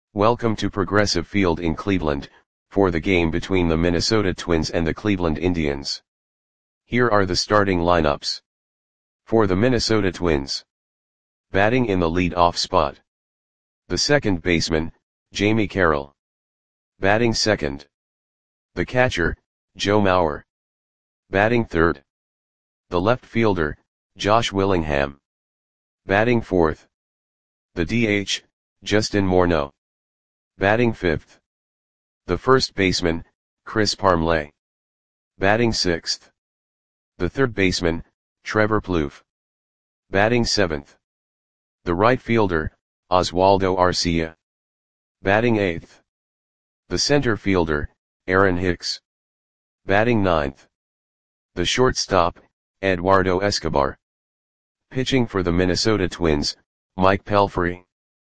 Welcome to Progressive Field in Cleveland, for the game between the Minnesota Twins and the Cleveland Indians. Here are the starting lineups. For the Minnesota Twins. Batting in the lead-off spot. The second baseman, Jamie Carroll. Batting second. The catcher, Joe Mauer. Batting third. The left fielder, Josh Willingham. Batting fourth. The DH, Justin Morneau. Batting fifth. The first baseman, Chris Parmelee. Batting sixth. The third baseman, Trevor Plouffe. Batting seventh. The right fielder, Oswaldo Arcia. Batting eighth. The center fielder, Aaron Hicks. Batting ninth. The shortstop, Eduardo Escobar. Pitching for the Minnesota Twins, Mike Pelfrey.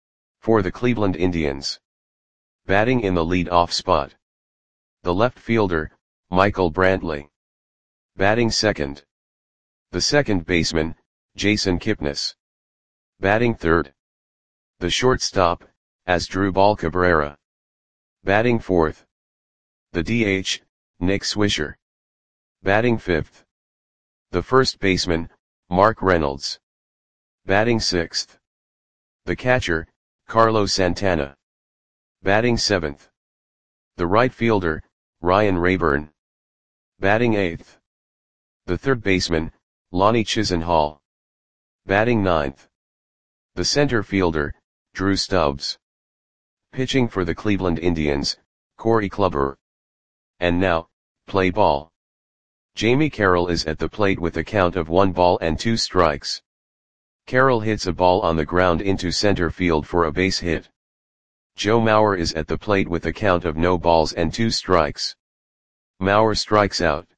For the Cleveland Indians. Batting in the lead-off spot. The left fielder, Michael Brantley. Batting second. The second baseman, Jason Kipnis. Batting third. The shortstop, Asdrubal Cabrera. Batting fourth. The DH, Nick Swisher. Batting fifth. The first baseman, Mark Reynolds. Batting sixth. The catcher, Carlos Santana. Batting seventh. The right fielder, Ryan Rayburn. Batting eighth. The third baseman, Lonnie Chisenhall. Batting ninth. The center fielder, Drew Stubbs. Pitching for the Cleveland Indians, Corey Kluber. And now, play ball. Jamie Carroll is at the plate with a count of 1-2 strikes. Carroll hits a ball on the ground into center field for a base hit. Joe Mauer is at the plate with a count of 0-2 strikes. Mauer strikes out.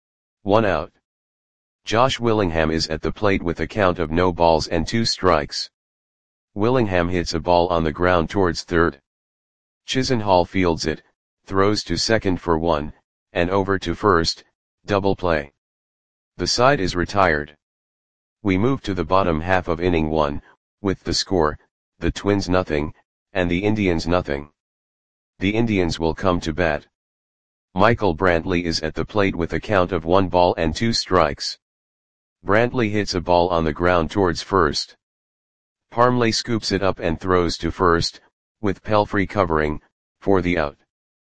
1 out. Josh Willingham is at the plate with a count of 0-2 strikes. Willingham hits a ball on the ground towards third. Chisenhall fields it, throws to second for 1, and over to first, double play. The side is retired. We move to the bottom half of inning 1, with the score, the Twins 0, and the Indians 0. The Indians will come to bat. Michael Brantley is at the plate with a count of 1-2 strikes. Brantley hits a ball on the ground towards first. Parmelee scoops it up and throws to first, with Pelfrey covering, for the out.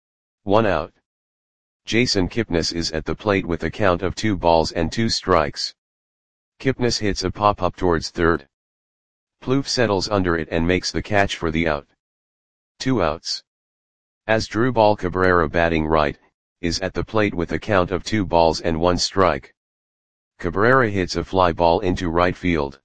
1 out. Jason Kipnis is at the plate with a count of 2-2 strikes. Kipnis hits a pop-up towards third. Plouffe settles under it and makes the catch for the out. 2 outs. Asdrubal Cabrera, batting right, is at the plate with a count of 2-1 strike. Cabrera hits a fly ball into right field.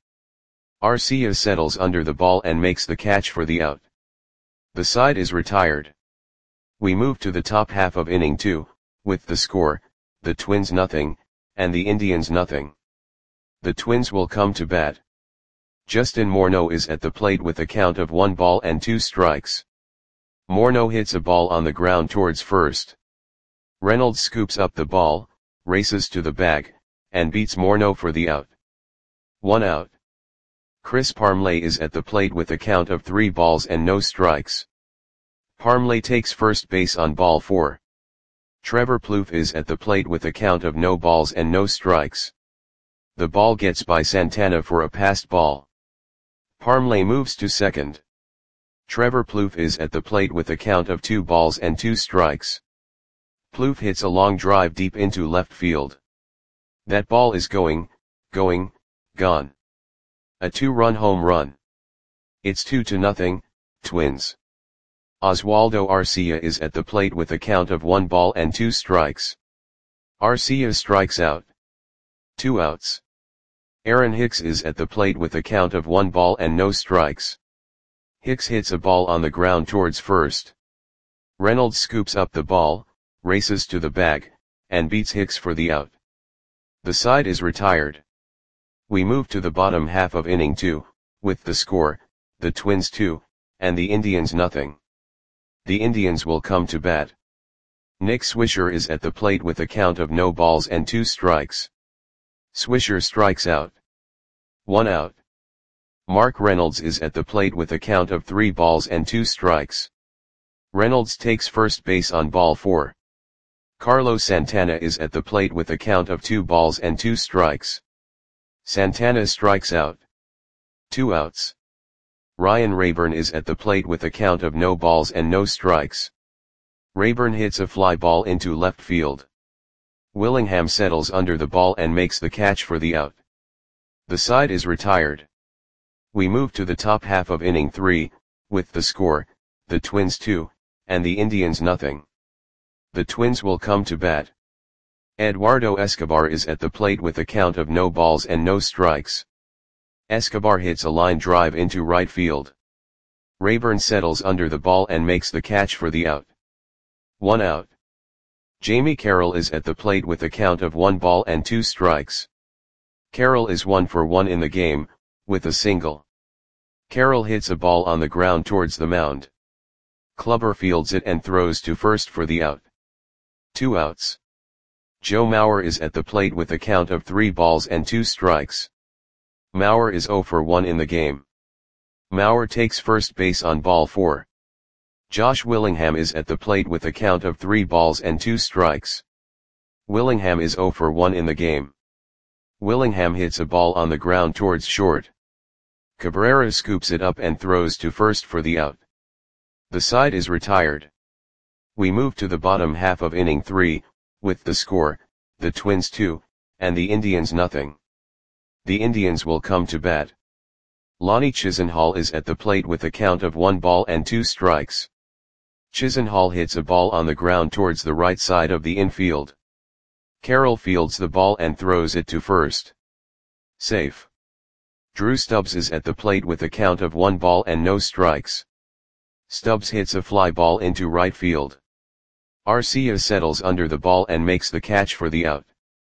Arcia settles under the ball and makes the catch for the out. The side is retired. We move to the top half of inning 2, with the score, the Twins 0, and the Indians 0. The Twins will come to bat. Justin Morneau is at the plate with a count of 1-2 strikes. Morneau hits a ball on the ground towards first. Reynolds scoops up the ball, races to the bag, and beats Morneau for the out. 1 out. Chris Parmelee is at the plate with a count of 3 strikes. Parmelee takes first base on ball 4. Trevor Plouffe is at the plate with a count of 0 strikes. The ball gets by Santana for a passed ball. Parmelee moves to second. Trevor Plouffe is at the plate with a count of 2 strikes. Plouffe hits a long drive deep into left field. That ball is gone. A 2-run home run. It's 2-0, Twins. Oswaldo Arcia is at the plate with a count of 1-2 strikes. Arcia strikes out. 2 outs. Aaron Hicks is at the plate with a count of 1-0 strikes. Hicks hits a ball on the ground towards first. Reynolds scoops up the ball, races to the bag, and beats Hicks for the out. The side is retired. We move to the bottom half of inning 2, with the score, the Twins 2, and the Indians 0. The Indians will come to bat. Nick Swisher is at the plate with a count of 0-2 strikes. Swisher strikes out. 1 out. Mark Reynolds is at the plate with a count of 3 balls and 2 strikes. Reynolds takes first base on ball 4. Carlos Santana is at the plate with a count of 2 balls and 2 strikes. Santana strikes out. 2 outs. Ryan Rayburn is at the plate with a count of no balls and no strikes. Rayburn hits a fly ball into left field. Willingham settles under the ball and makes the catch for the out. The side is retired. We move to the top half of inning 3, with the score, the Twins 2, and the Indians nothing. The Twins will come to bat. Eduardo Escobar is at the plate with a count of no balls and no strikes. Escobar hits a line drive into right field. Rayburn settles under the ball and makes the catch for the out. 1 out. Jamie Carroll is at the plate with a count of 1 ball and 2 strikes. Carroll is 1 for 1 in the game, with a single. Carroll hits a ball on the ground towards the mound. Clubber fields it and throws to first for the out. 2 outs. Joe Mauer is at the plate with a count of 3 balls and 2 strikes. Mauer is 0 for 1 in the game. Mauer takes first base on ball 4. Josh Willingham is at the plate with a count of 3 balls and 2 strikes. Willingham is 0 for 1 in the game. Willingham hits a ball on the ground towards short. Cabrera scoops it up and throws to first for the out. The side is retired. We move to the bottom half of inning 3, with the score, the Twins 2, and the Indians nothing. The Indians will come to bat. Lonnie Chisenhall is at the plate with a count of 1 ball and 2 strikes. Chisenhall hits a ball on the ground towards the right side of the infield. Carroll fields the ball and throws it to first. Safe. Drew Stubbs is at the plate with a count of 1 ball and no strikes. Stubbs hits a fly ball into right field. Arcia settles under the ball and makes the catch for the out.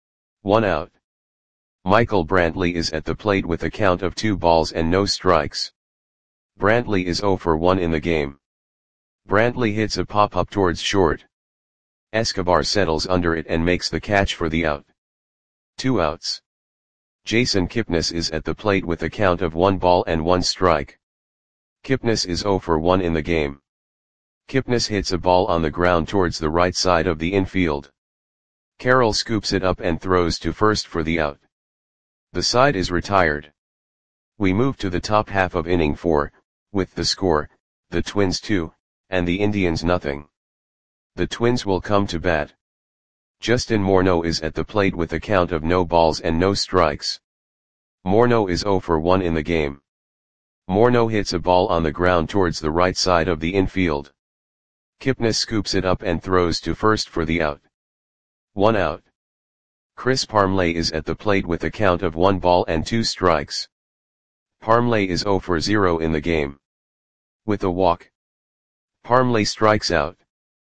1 out. Michael Brantley is at the plate with a count of 2 balls and no strikes. Brantley is 0 for 1 in the game. Brantley hits a pop-up towards short. Escobar settles under it and makes the catch for the out. 2 outs. Jason Kipnis is at the plate with a count of 1 ball and 1 strike. Kipnis is 0 for 1 in the game. Kipnis hits a ball on the ground towards the right side of the infield. Carroll scoops it up and throws to first for the out. The side is retired. We move to the top half of inning 4, with the score, the Twins 2, and the Indians nothing. The Twins will come to bat. Justin Morneau is at the plate with a count of no balls and no strikes. Morneau is 0 for 1 in the game. Morneau hits a ball on the ground towards the right side of the infield. Kipnis scoops it up and throws to first for the out. 1 out. Chris Parmelee is at the plate with a count of 1 ball and 2 strikes. Parmelee is 0 for 0 in the game. With a walk, Parmelee strikes out.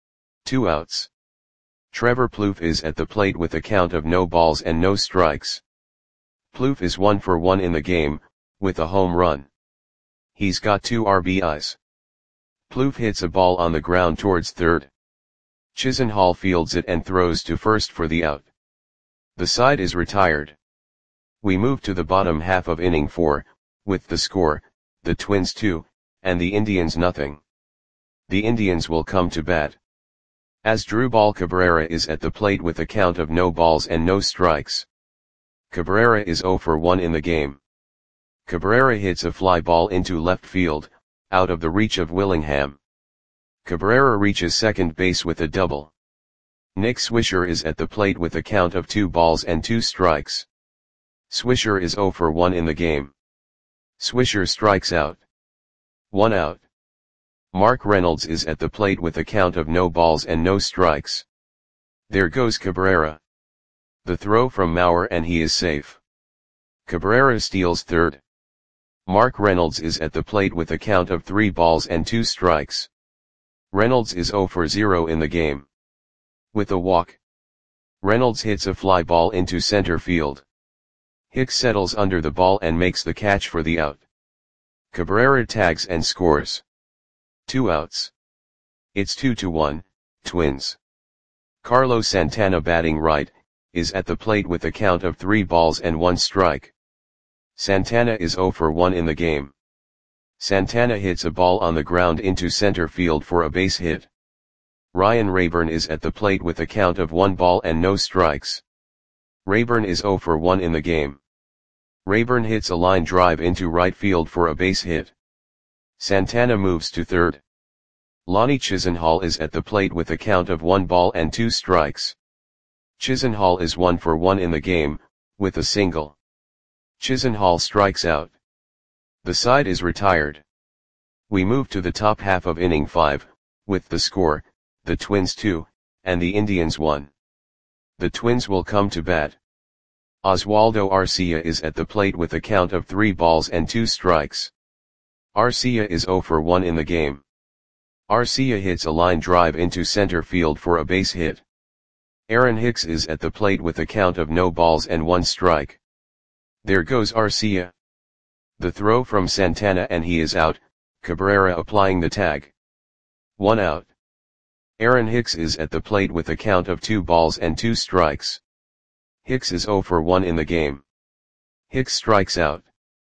2 outs. Trevor Plouffe is at the plate with a count of no balls and no strikes. Plouffe is 1 for 1 in the game, with a home run. He's got 2 RBIs. Plouffe hits a ball on the ground towards third. Chisenhall fields it and throws to first for the out. The side is retired. We move to the bottom half of inning 4, with the score, the Twins 2, and the Indians nothing. The Indians will come to bat. Asdrubal Cabrera is at the plate with a count of no balls and no strikes. Cabrera is 0 for 1 in the game. Cabrera hits a fly ball into left field, out of the reach of Willingham. Cabrera reaches second base with a double. Nick Swisher is at the plate with a count of 2 balls and 2 strikes. Swisher is 0 for 1 in the game. Swisher strikes out. 1 out. Mark Reynolds is at the plate with a count of no balls and no strikes. There goes Cabrera. The throw from Mauer and he is safe. Cabrera steals third. Mark Reynolds is at the plate with a count of 3 balls and 2 strikes. Reynolds is 0 for 0 in the game. With a walk, Reynolds hits a fly ball into center field. Hicks settles under the ball and makes the catch for the out. Cabrera tags and scores. 2 outs. It's 2-1, Twins. Carlos Santana batting right, is at the plate with a count of 3 balls and 1 strike. Santana is 0 for 1 in the game. Santana hits a ball on the ground into center field for a base hit. Ryan Raburn is at the plate with a count of 1 ball and no strikes. Raburn is 0 for 1 in the game. Raburn hits a line drive into right field for a base hit. Santana moves to third. Lonnie Chisenhall is at the plate with a count of 1 ball and 2 strikes. Chisenhall is 1 for 1 in the game, with a single. Chisenhall strikes out. The side is retired. We move to the top half of inning 5, with the score, the Twins 2, and the Indians 1. The Twins will come to bat. Oswaldo Arcia is at the plate with a count of 3 balls and 2 strikes. Arcia is 0 for 1 in the game. Arcia hits a line drive into center field for a base hit. Aaron Hicks is at the plate with a count of no balls and 1 strike. There goes Arcia. The throw from Santana and he is out, Cabrera applying the tag. 1 out. Aaron Hicks is at the plate with a count of 2 balls and 2 strikes. Hicks is 0 for 1 in the game. Hicks strikes out.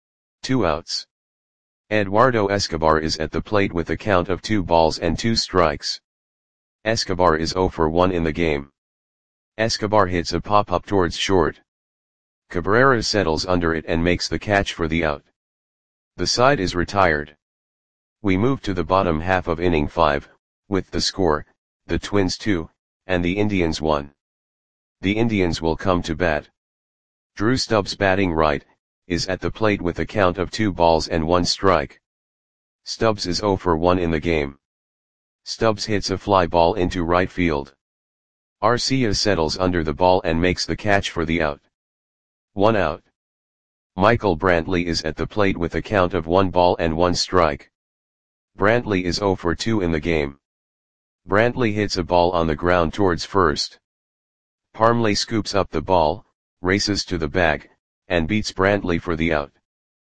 2 outs. Eduardo Escobar is at the plate with a count of 2 balls and 2 strikes. Escobar is 0 for 1 in the game. Escobar hits a pop-up towards short. Cabrera settles under it and makes the catch for the out. The side is retired. We move to the bottom half of inning 5, with the score, the Twins 2, and the Indians 1. The Indians will come to bat. Drew Stubbs batting right, is at the plate with a count of 2 balls and 1 strike. Stubbs is 0 for 1 in the game. Stubbs hits a fly ball into right field. Arcia settles under the ball and makes the catch for the out. 1 out. Michael Brantley is at the plate with a count of 1 ball and 1 strike. Brantley is 0 for 2 in the game. Brantley hits a ball on the ground towards first. Parmley scoops up the ball, races to the bag, and beats Brantley for the out.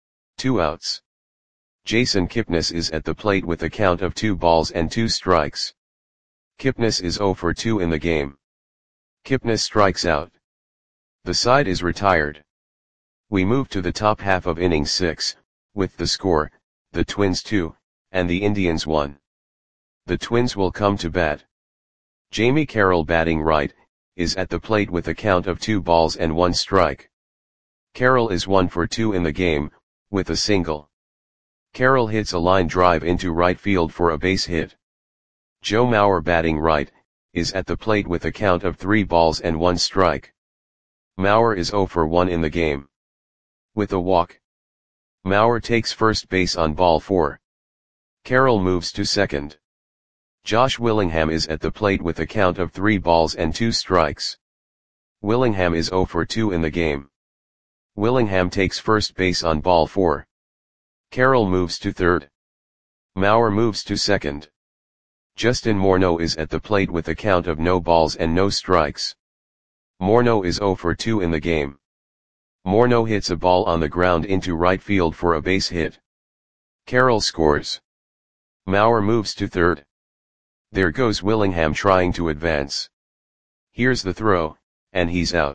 2 outs. Jason Kipnis is at the plate with a count of 2 balls and 2 strikes. Kipnis is 0 for 2 in the game. Kipnis strikes out. The side is retired. We move to the top half of inning 6, with the score, the Twins 2, and the Indians 1. The Twins will come to bat. Jamie Carroll batting right, is at the plate with a count of 2 balls and 1 strike. Carroll is 1 for 2 in the game, with a single. Carroll hits a line drive into right field for a base hit. Joe Mauer batting right, is at the plate with a count of 3 balls and 1 strike. Mauer is 0 for 1 in the game. With a walk. Mauer takes first base on ball 4. Carroll moves to second. Josh Willingham is at the plate with a count of 3 balls and 2 strikes. Willingham is 0 for 2 in the game. Willingham takes first base on ball 4. Carroll moves to third. Mauer moves to second. Justin Morneau is at the plate with a count of no balls and no strikes. Morneau is 0 for 2 in the game. Morneau hits a ball on the ground into right field for a base hit. Carroll scores. Mauer moves to third. There goes Willingham trying to advance. Here's the throw, and he's out.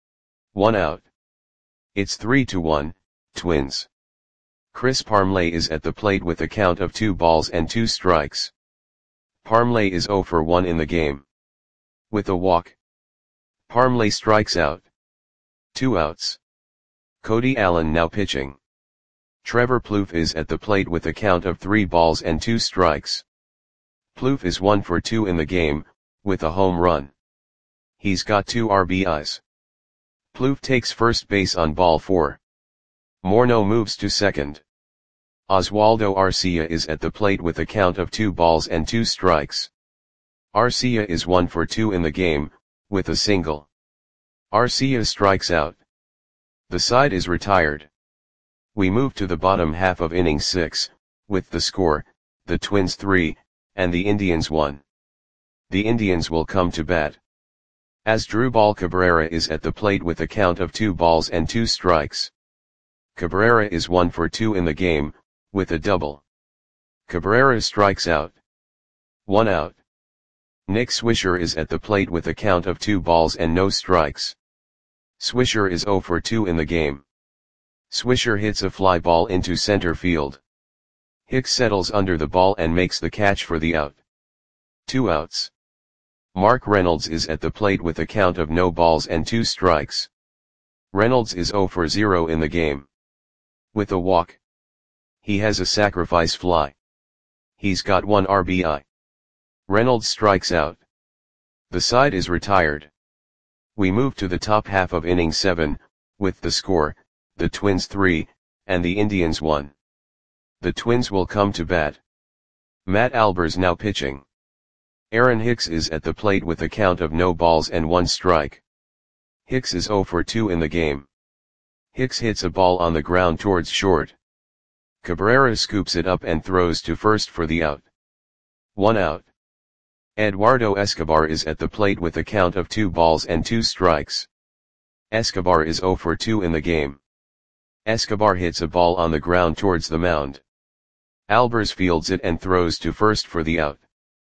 1 out. It's 3-1, Twins. Chris Parmley is at the plate with a count of 2 balls and 2 strikes. Parmley is 0 for 1 in the game. With a walk. Parmley strikes out. 2 outs. Cody Allen now pitching. Trevor Plouffe is at the plate with a count of 3 balls and 2 strikes. Plouffe is 1 for 2 in the game, with a home run. He's got 2 RBIs. Plouffe takes first base on ball 4. Morneau moves to second. Oswaldo Arcia is at the plate with a count of 2 balls and 2 strikes. Arcia is 1 for 2 in the game, with a single. Arcia strikes out. The side is retired. We move to the bottom half of inning 6, with the score, the Twins 3, and the Indians 1. The Indians will come to bat. Asdrubal Cabrera is at the plate with a count of 2 balls and 2 strikes. Cabrera is 1 for 2 in the game, with a double. Cabrera strikes out. 1 out. Nick Swisher is at the plate with a count of 2 balls and no strikes. Swisher is 0 for 2 in the game. Swisher hits a fly ball into center field. Hicks settles under the ball and makes the catch for the out. 2 outs. Mark Reynolds is at the plate with a count of no balls and 2 strikes. Reynolds is 0 for 0 in the game. With a walk. He has a sacrifice fly. He's got 1 RBI. Reynolds strikes out. The side is retired. We move to the top half of inning 7, with the score, the Twins 3, and the Indians 1. The Twins will come to bat. Matt Albers now pitching. Aaron Hicks is at the plate with a count of no balls and 1 strike. Hicks is 0 for 2 in the game. Hicks hits a ball on the ground towards short. Cabrera scoops it up and throws to first for the out. 1 out. Eduardo Escobar is at the plate with a count of 2 balls and 2 strikes. Escobar is 0 for 2 in the game. Escobar hits a ball on the ground towards the mound. Albers fields it and throws to first for the out.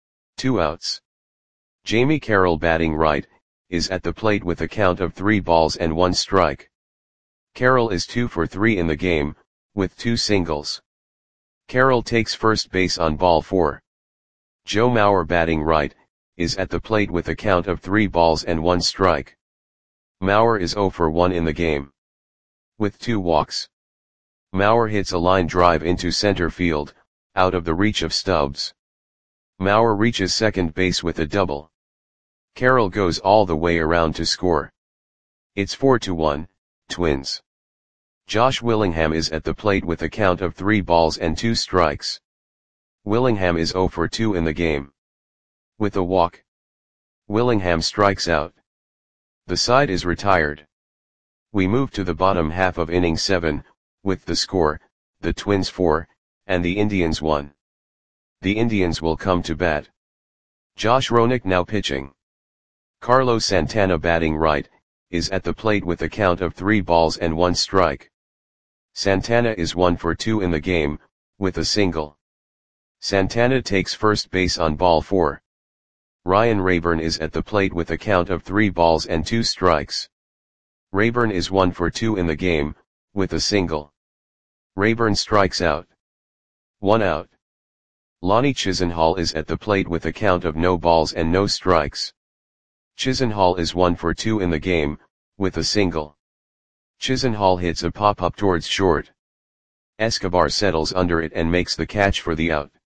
2 outs. Jamie Carroll batting right, is at the plate with a count of 3 balls and 1 strike. Carroll is 2 for 3 in the game, with 2 singles. Carroll takes first base on ball 4. Joe Mauer batting right, is at the plate with a count of 3 balls and 1 strike. Mauer is 0 for 1 in the game. With 2 walks. Mauer hits a line drive into center field, out of the reach of Stubbs. Mauer reaches second base with a double. Carroll goes all the way around to score. It's 4-1, Twins. Josh Willingham is at the plate with a count of 3 balls and 2 strikes. Willingham is 0 for 2 in the game. With a walk. Willingham strikes out. The side is retired. We move to the bottom half of inning 7, with the score, the Twins 4, and the Indians 1. The Indians will come to bat. Josh Roenick now pitching. Carlos Santana batting right, is at the plate with a count of 3 balls and 1 strike. Santana is 1 for 2 in the game, with a single. Santana takes first base on ball 4. Ryan Rayburn is at the plate with a count of 3 balls and 2 strikes. Rayburn is 1 for 2 in the game, with a single. Rayburn strikes out. 1 out. Lonnie Chisenhall is at the plate with a count of no balls and no strikes. Chisenhall is 1 for 2 in the game, with a single. Chisenhall hits a pop-up towards short. Escobar settles under it and makes the catch for the out.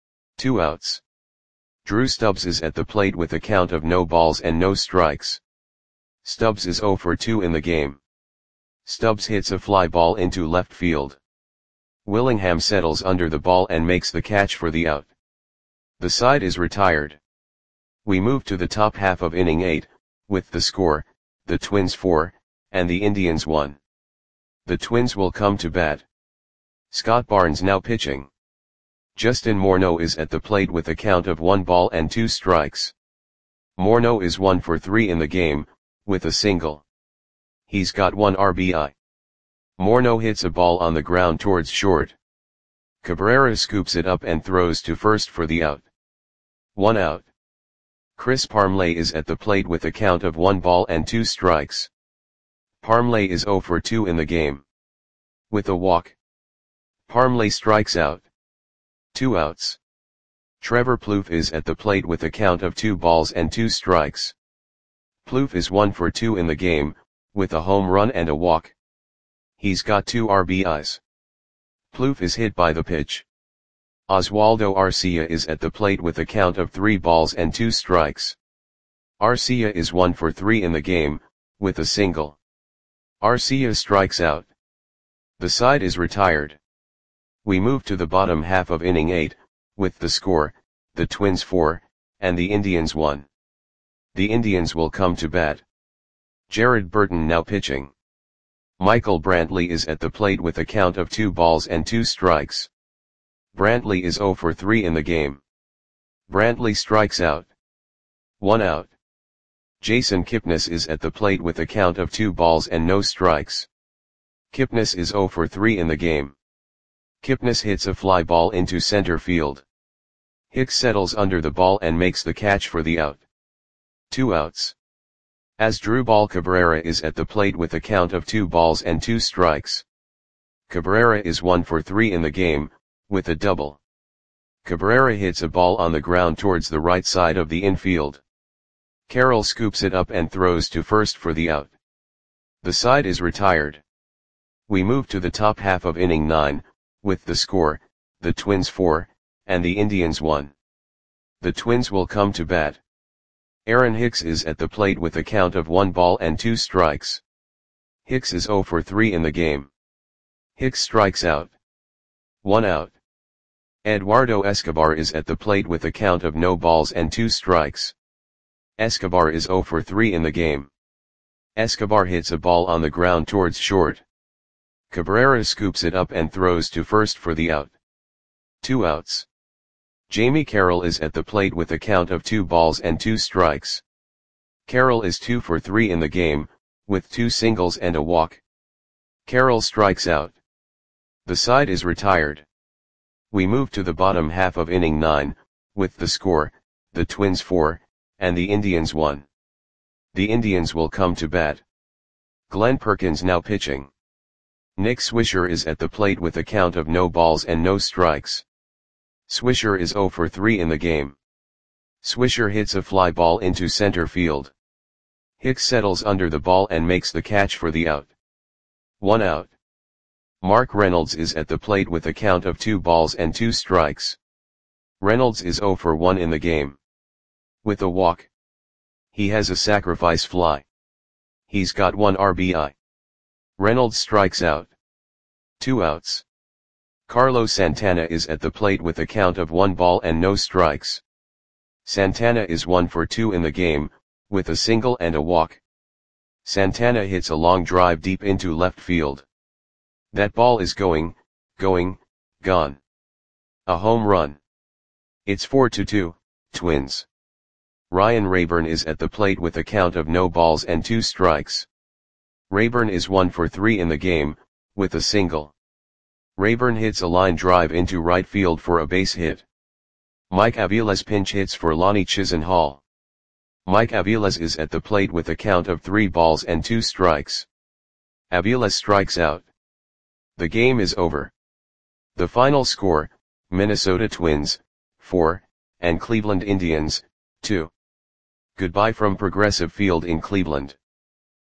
2 outs. Drew Stubbs is at the plate with a count of no balls and no strikes. Stubbs is 0 for 2 in the game. Stubbs hits a fly ball into left field. Willingham settles under the ball and makes the catch for the out. The side is retired. We move to the top half of inning 8, with the score, the Twins 4, and the Indians 1. The Twins will come to bat. Scott Barnes now pitching. Justin Morneau is at the plate with a count of 1 ball and 2 strikes. Morneau is 1 for 3 in the game, with a single. He's got 1 RBI. Morneau hits a ball on the ground towards short. Cabrera scoops it up and throws to first for the out. 1 out. Chris Parmelee is at the plate with a count of 1 ball and 2 strikes. Parmelee is 0 for 2 in the game. With a walk. Parmelee strikes out. 2 outs. Trevor Plouffe is at the plate with a count of 2 balls and 2 strikes. Plouffe is 1 for 2 in the game, with a home run and a walk. He's got 2 RBIs. Plouffe is hit by the pitch. Oswaldo Arcia is at the plate with a count of 3 balls and 2 strikes. Arcia is 1 for 3 in the game, with a single. Arcia strikes out. The side is retired. We move to the bottom half of inning 8, with the score, the Twins 4, and the Indians 1. The Indians will come to bat. Jared Burton now pitching. Michael Brantley is at the plate with a count of 2 balls and 2 strikes. Brantley is 0 for 3 in the game. Brantley strikes out. 1 out. Jason Kipnis is at the plate with a count of 2 balls and no strikes. Kipnis is 0 for 3 in the game. Kipnis hits a fly ball into center field. Hicks settles under the ball and makes the catch for the out. 2 outs. Asdrubal Cabrera is at the plate with a count of 2 balls and 2 strikes. Cabrera is 1 for 3 in the game, with a double. Cabrera hits a ball on the ground towards the right side of the infield. Carroll scoops it up and throws to first for the out. The side is retired. We move to the top half of inning 9, with the score, the Twins 4, and the Indians 1. The Twins will come to bat. Aaron Hicks is at the plate with a count of 1 ball and 2 strikes. Hicks is 0 for 3 in the game. Hicks strikes out. 1 out. Eduardo Escobar is at the plate with a count of no balls and 2 strikes. Escobar is 0 for 3 in the game. Escobar hits a ball on the ground towards short. Cabrera scoops it up and throws to first for the out. 2 outs. Jamie Carroll is at the plate with a count of 2 balls and 2 strikes. Carroll is 2 for 3 in the game, with 2 singles and a walk. Carroll strikes out. The side is retired. We move to the bottom half of inning 9, with the score, the Twins 4, and the Indians 1. The Indians will come to bat. Glenn Perkins now pitching. Nick Swisher is at the plate with a count of no balls and no strikes. Swisher is 0 for 3 in the game. Swisher hits a fly ball into center field. Hicks settles under the ball and makes the catch for the out. 1 out. Mark Reynolds is at the plate with a count of 2 balls and 2 strikes. Reynolds is 0 for 1 in the game. With a walk. He has a sacrifice fly. He's got 1 RBI. Reynolds strikes out. 2 outs. Carlos Santana is at the plate with a count of 1 ball and no strikes. Santana is 1 for 2 in the game, with a single and a walk. Santana hits a long drive deep into left field. That ball is gone. A home run. It's 4-2, Twins. Ryan Rayburn is at the plate with a count of no balls and 2 strikes. Rayburn is 1 for 3 in the game, with a single. Rayburn hits a line drive into right field for a base hit. Mike Aviles pinch hits for Lonnie Chisenhall. Mike Aviles is at the plate with a count of 3 balls and 2 strikes. Aviles strikes out. The game is over. The final score, Minnesota Twins, 4, and Cleveland Indians, 2. Goodbye from Progressive Field in Cleveland.